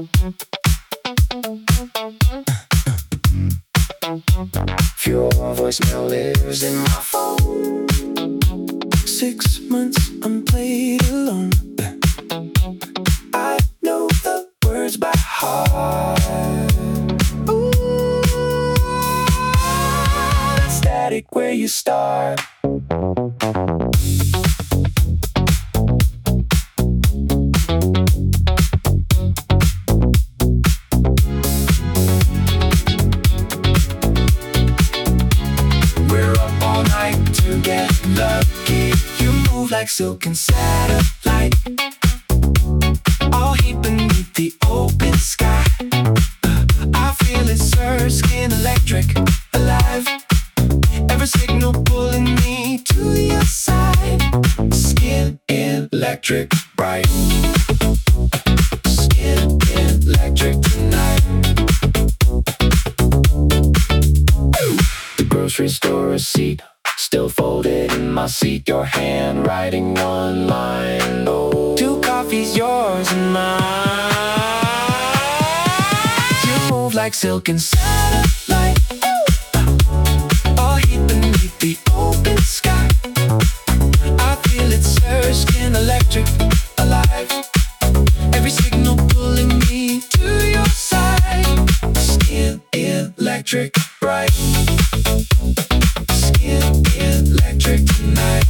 Your voicemail lives in my phone. 6 months I'm played alone. I know the words by heart. Ooh, that static where you start. To get lucky, you move like silken satellite, all heat beneath the open sky. I feel it surge, skin electric, alive. Every signal pulling me to your side. Skin electric, bright. Skin electric tonight. The grocery store receipt still folded in my seat, your hand writing one line. Oh, 2 coffees, yours and mine. You move like silken satellite, all heat beneath the open sky. I feel it surge, skin electric, alive. Every signal pulling me to your side. Skin electric, bright. Electric tonight.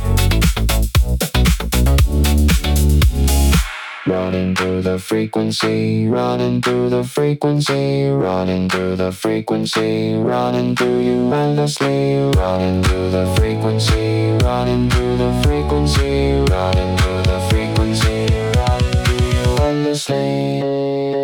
Running through the frequency, running through the frequency, running through the frequency, running through you endlessly, running through the frequency, running through the frequency, running through the frequency, running through you endlessly.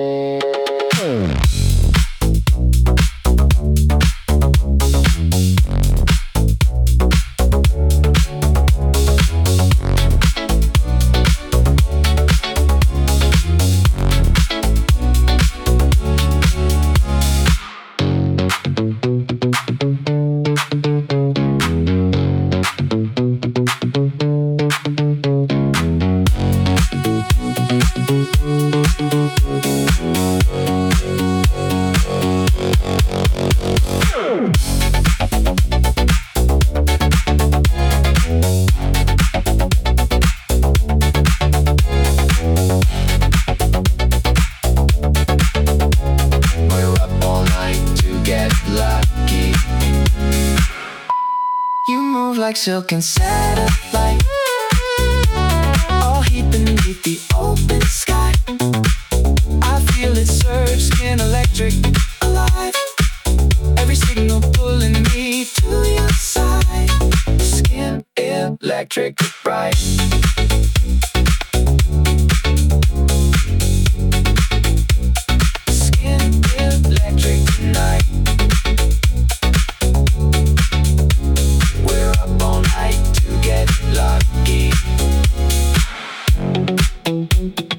Like silken satellite, all heat beneath the open sky. I feel it surge, skin electric, alive. Every signal pulling me to your side. Skin electric, bright. Skin electric tonight. Lucky.